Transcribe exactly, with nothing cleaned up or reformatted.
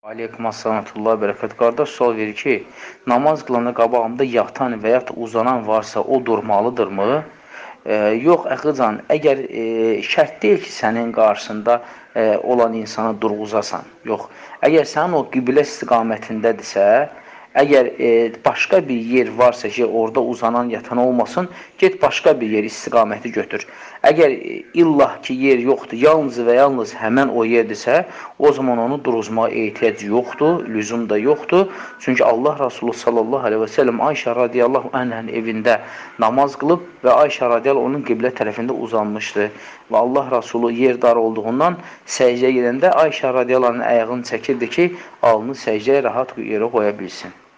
Aleykum assalamətullah bərəkət. Qardaş sual verir ki, namaz qılanda qabağımda yatan və ya uzanan varsa o durmalıdırmı? E, yox, əxıcan, əgər e, şərt deyil ki, sənin qarşısında e, olan insanı durğuzasan. Yox, əgər sənin o qiblə istiqamətindədirsə, əgər e, başqa bir yer varsa ki, orada uzanan, yatan olmasın, get başqa bir yer istiqaməti götür. Əgər e, illah ki, yer yoxdur, yalnız və yalnız həmən o yerdirsə, o zaman onu duruzmağa ehtiyac yoxdur, lüzum da yoxdur. Çünki Allah Rasulü sallallahu aleyhi və səlləm Ayşə radiyallahu anhənin evində namaz qılıb və Ayşə radiyallahu onun qiblə tərəfində uzanmışdı. Və Allah Rasulü yer dar olduğundan səcdəyə gedəndə Ayşə radiyallahu ayağını çəkirdi ki, alnı səcdəyə rahat yerə qoya bilsin.